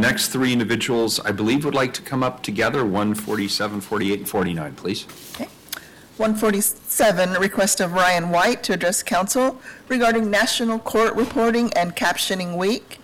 next three individuals, I believe, would like to come up together, 147, 48, and 49, please. Okay. 147, request of Ryan White to address council regarding National Court Reporting and Captioning Week.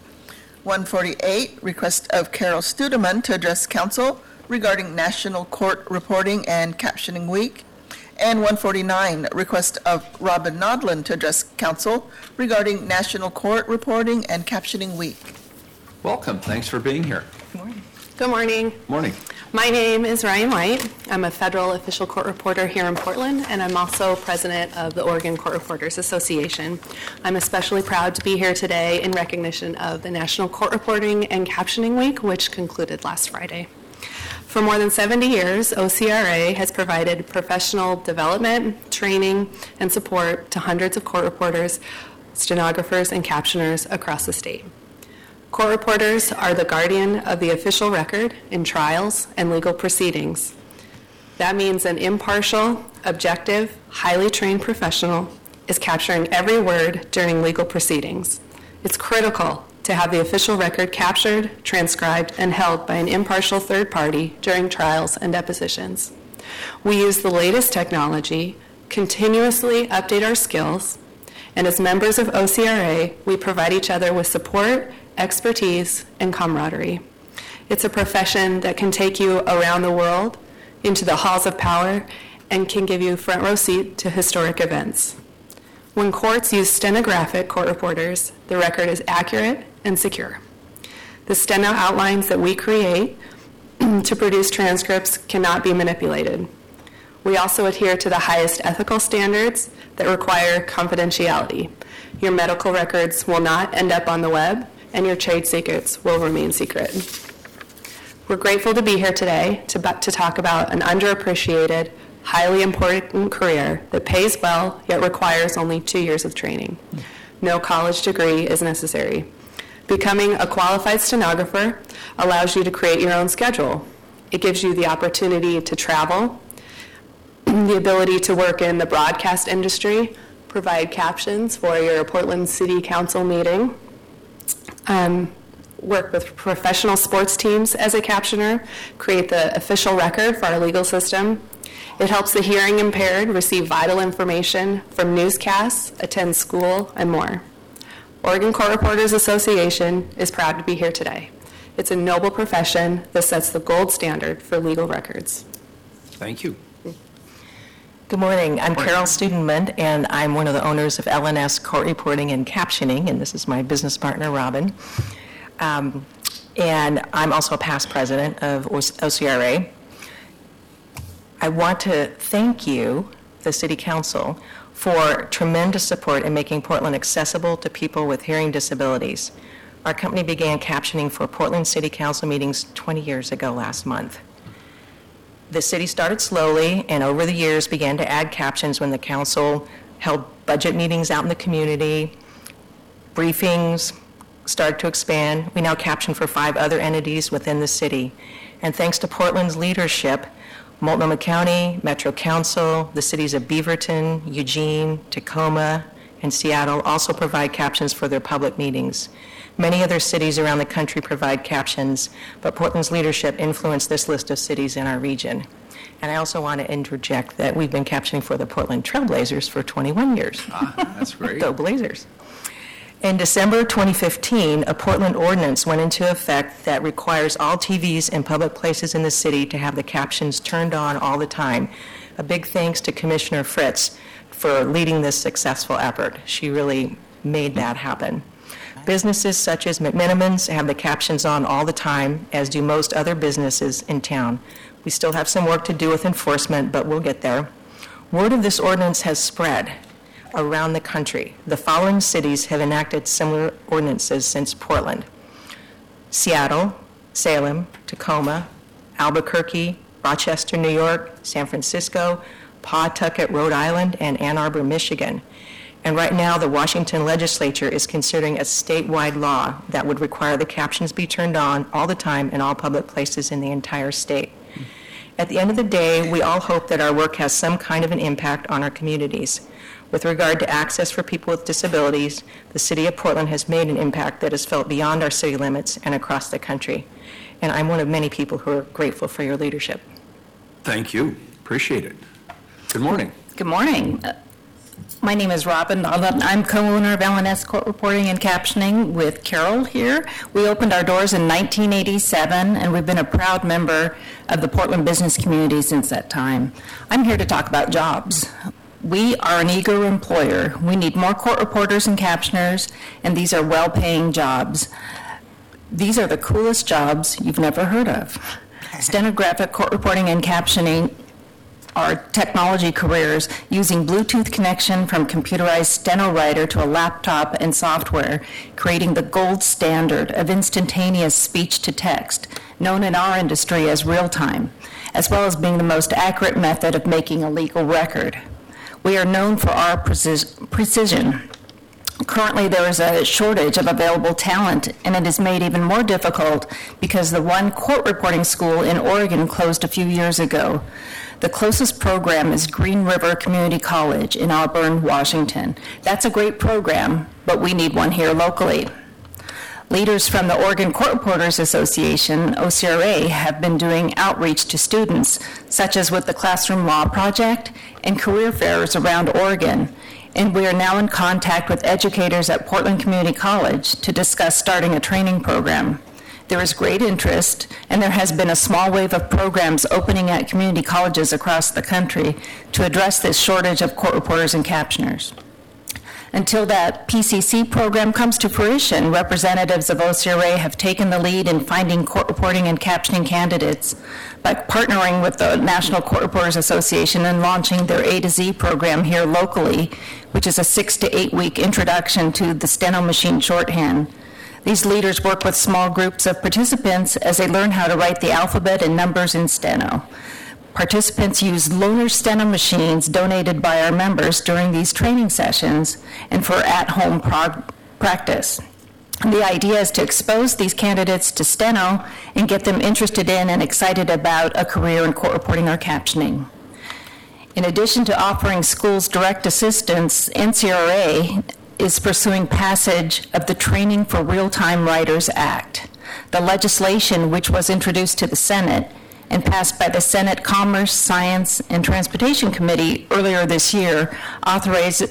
148, request of Carol Studeman to address council regarding National Court Reporting and Captioning Week. And 149, request of Robin Nodland to address council regarding National Court Reporting and Captioning Week. Welcome. Thanks for being here. Good morning. Good morning. Morning. My name is Ryan White. I'm a federal official court reporter here in Portland, and I'm also president of the Oregon Court Reporters Association. I'm especially proud to be here today in recognition of the National Court Reporting and Captioning Week, which concluded last Friday. For more than 70 years, OCRA has provided professional development, training, and support to hundreds of court reporters, stenographers, and captioners across the state. Court reporters are the guardian of the official record in trials and legal proceedings. That means an impartial, objective, highly trained professional is capturing every word during legal proceedings. It's critical to have the official record captured, transcribed, and held by an impartial third party during trials and depositions. We use the latest technology, continuously update our skills, and as members of OCRA, we provide each other with support, expertise, and camaraderie. It's a profession that can take you around the world, into the halls of power, and can give you front row seat to historic events. When courts use stenographic court reporters, the record is accurate and secure. The steno outlines that we create to produce transcripts cannot be manipulated. We also adhere to the highest ethical standards that require confidentiality. Your medical records will not end up on the web, and your trade secrets will remain secret. We're grateful to be here today to talk about an underappreciated, highly important career that pays well, yet requires only 2 years of training. No college degree is necessary. Becoming a qualified stenographer allows you to create your own schedule. It gives you the opportunity to travel, the ability to work in the broadcast industry, provide captions for your Portland City Council meeting, work with professional sports teams as a captioner, create the official record for our legal system. It helps the hearing impaired receive vital information from newscasts, attend school, and more. Oregon Court Reporters Association is proud to be here today. It's a noble profession that sets the gold standard for legal records. Thank you. Good morning. I'm Carol Studeman, and I'm one of the owners of LNS Court Reporting and Captioning, and this is my business partner, Robin. And I'm also a past president of OCRA. I want to thank you, the City Council, for tremendous support in making Portland accessible to people with hearing disabilities. Our company began captioning for Portland City Council meetings 20 years ago last month. The city started slowly and over the years began to add captions when the council held budget meetings out in the community, briefings started to expand. We now caption for 5 other entities within the city. And thanks to Portland's leadership, Multnomah County, Metro Council, the cities of Beaverton, Eugene, Tacoma, and Seattle also provide captions for their public meetings. Many other cities around the country provide captions, but Portland's leadership influenced this list of cities in our region. And I also want to interject that we've been captioning for the Portland Trailblazers for 21 years. That's great. Go Blazers. In December 2015, a Portland ordinance went into effect that requires all TVs in public places in the city to have the captions turned on all the time. A big thanks to Commissioner Fritz for leading this successful effort. She really made that happen. Businesses such as McMenamins have the captions on all the time, as do most other businesses in town. We still have some work to do with enforcement, but we'll get there. Word of this ordinance has spread around the country. The following cities have enacted similar ordinances since Portland: Seattle, Salem, Tacoma, Albuquerque, Rochester, New York, San Francisco, Pawtucket, Rhode Island, and Ann Arbor, Michigan. And right now, the Washington legislature is considering a statewide law that would require the captions be turned on all the time in all public places in the entire state. At the end of the day, we all hope that our work has some kind of an impact on our communities. With regard to access for people with disabilities, the City of Portland has made an impact that is felt beyond our city limits and across the country. And I'm one of many people who are grateful for your leadership. Thank you. Appreciate it. Good morning. Good morning. My name is Robin Nolan. I'm co-owner of LNS Court Reporting and Captioning with Carol here. We opened our doors in 1987, and we've been a proud member of the Portland business community since that time. I'm here to talk about jobs. We are an eager employer. We need more court reporters and captioners, and these are well-paying jobs. These are the coolest jobs you've never heard of. Stenographic court reporting and captioning are technology careers using Bluetooth connection from computerized steno writer to a laptop and software, creating the gold standard of instantaneous speech to text, known in our industry as real time, as well as being the most accurate method of making a legal record. We are known for our precision. Currently, there is a shortage of available talent, and it is made even more difficult because the one court reporting school in Oregon closed a few years ago. The closest program is Green River Community College in Auburn, Washington. That's a great program, but we need one here locally. Leaders from the Oregon Court Reporters Association, OCRA, have been doing outreach to students, such as with the Classroom Law Project and career fairs around Oregon. And we are now in contact with educators at Portland Community College to discuss starting a training program. There is great interest, and there has been a small wave of programs opening at community colleges across the country to address this shortage of court reporters and captioners. Until that PCC program comes to fruition, representatives of OCRA have taken the lead in finding court reporting and captioning candidates by partnering with the National Court Reporters Association and launching their A to Z program here locally, which is a 6 to 8 week introduction to the steno machine shorthand. These leaders work with small groups of participants as they learn how to write the alphabet and numbers in steno. Participants use loaner steno machines donated by our members during these training sessions and for at-home practice. The idea is to expose these candidates to steno and get them interested in and excited about a career in court reporting or captioning. In addition to offering schools direct assistance, NCRA is pursuing passage of the Training for Real-Time Writers Act. The legislation, which was introduced to the Senate and passed by the Senate Commerce, Science, and Transportation Committee earlier this year, authorizes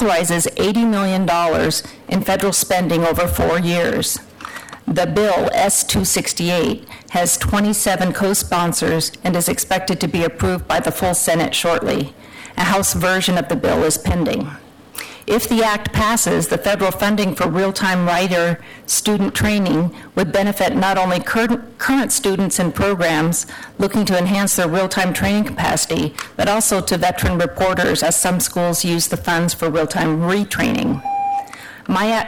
$80 million in federal spending over 4 years. The bill, S-268, has 27 co-sponsors and is expected to be approved by the full Senate shortly. A House version of the bill is pending. If the act passes, the federal funding for real-time writer student training would benefit not only current students and programs looking to enhance their real-time training capacity, but also to veteran reporters, as some schools use the funds for real-time retraining. My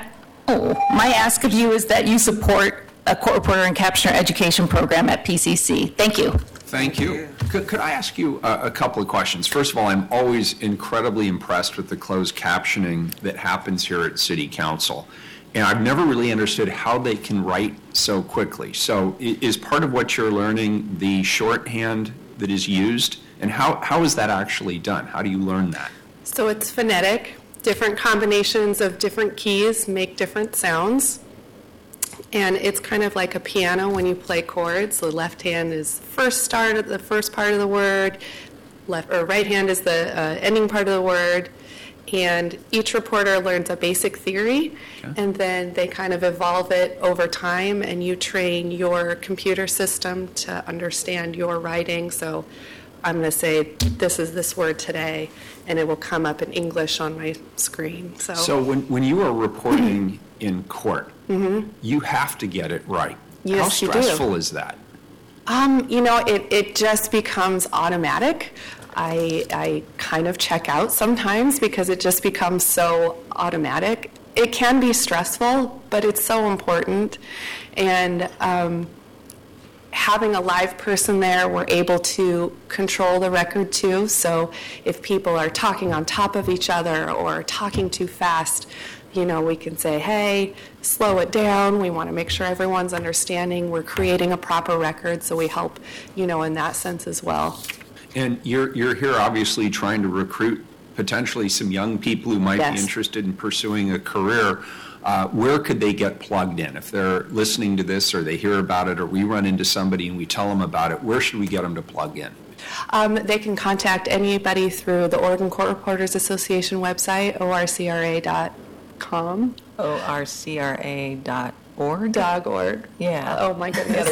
ask of you is that you support a court reporter and captioner education program at PCC. Thank you. Thank you. Could I ask you a couple of questions? First of all, I'm always incredibly impressed with the closed captioning that happens here at City Council. And I've never really understood how they can write so quickly. So is part of what you're learning the shorthand that is used? And how is that actually done? How do you learn that? So it's phonetic. Different combinations of different keys make different sounds. And it's kind of like a piano when you play chords. The left hand is the first part of the word, right hand is the ending part of the word. And each reporter learns a basic theory, and then they kind of evolve it over time, and you train your computer system to understand your writing. So I'm going to say, this is this word today, and it will come up in English on my screen. So when you are reporting in court, you have to get it right. Yes, How stressful is that? It just becomes automatic. I kind of check out sometimes because it just becomes so automatic. It can be stressful, but it's so important. And having a live person there, we're able to control the record too. So if people are talking on top of each other or talking too fast, we can say, hey, slow it down. We want to make sure everyone's understanding. We're creating a proper record, so we help, in that sense as well. And you're here obviously trying to recruit potentially some young people who might be Yes. interested in pursuing a career, where could they get plugged in? If they're listening to this or they hear about it or we run into somebody and we tell them about it, where should we get them to plug in? They can contact anybody through the Oregon Court Reporters Association website, orcra.com. orcra.org? .org. Yeah. Oh, my goodness.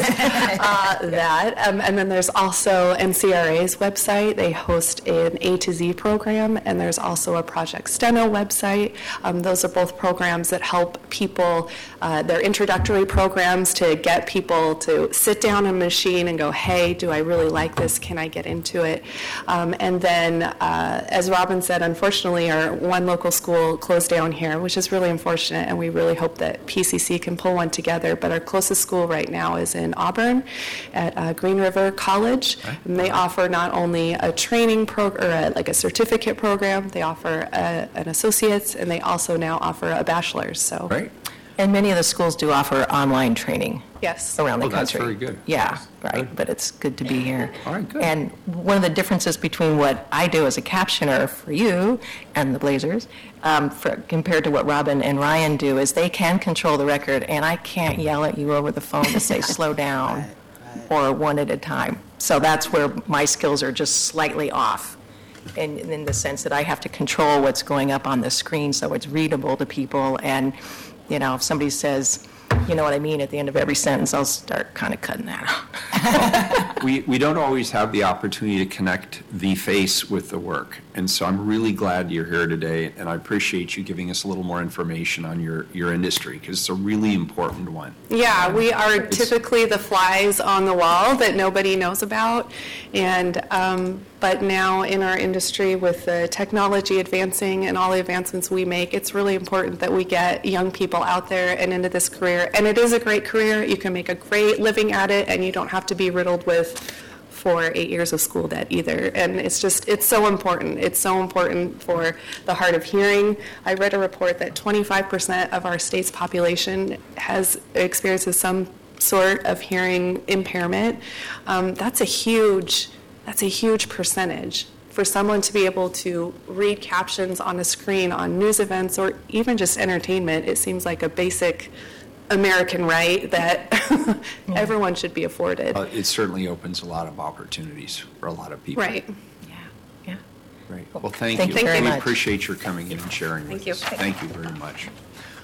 And then there's also NCRA's website. They host an A to Z program, and there's also a Project Steno website. Those are both programs that help people, they're introductory programs to get people to sit down on a machine and go, hey, do I really like this? Can I get into it? And then, as Robin said, unfortunately, our one local school closed down here, which is really unfortunate, and we really hope that PCC can pull one together. But our closest school right now is in Auburn at Green River College. And they offer not only a training program, like a certificate program, they offer an associate's, and they also now offer a bachelor's. So, Right? And many of the schools do offer online training yes. around the Oh, that's country. very good. Yeah, right, Good. but it's good to be here. All right, good. And one of the differences between what I do as a captioner for you and the Blazers, compared to what Robin and Ryan do, is they can control the record, and I can't yell at you over the phone to say, slow down, or one at a time. So that's where my skills are just slightly off, in the sense that I have to control what's going up on the screen so it's readable to people. And, you know, if somebody says, you know what I mean, at the end of every sentence, I'll start kind of cutting that out. We don't always have the opportunity to connect the face with the work. And so I'm really glad you're here today, and I appreciate you giving us a little more information on your industry, because it's a really important one. Yeah, we are typically the flies on the wall that nobody knows about. And, but now in our industry, with the technology advancing and all the advancements we make, it's really important that we get young people out there and into this career. And it is a great career. You can make a great living at it, and you don't have to be riddled with 4 or 8 years of school debt either. And it's so important. It's so important for the hard of hearing. I read a report that 25% of our state's population experiences some sort of hearing impairment. That's a huge percentage. For someone to be able to read captions on a screen on news events or even just entertainment, it seems like a basic American right that everyone should be afforded. It certainly opens a lot of opportunities for a lot of people. Right. Great. Well, thank Thank you. you very We much. appreciate your coming in and sharing with Thank you. us. Thank you very much.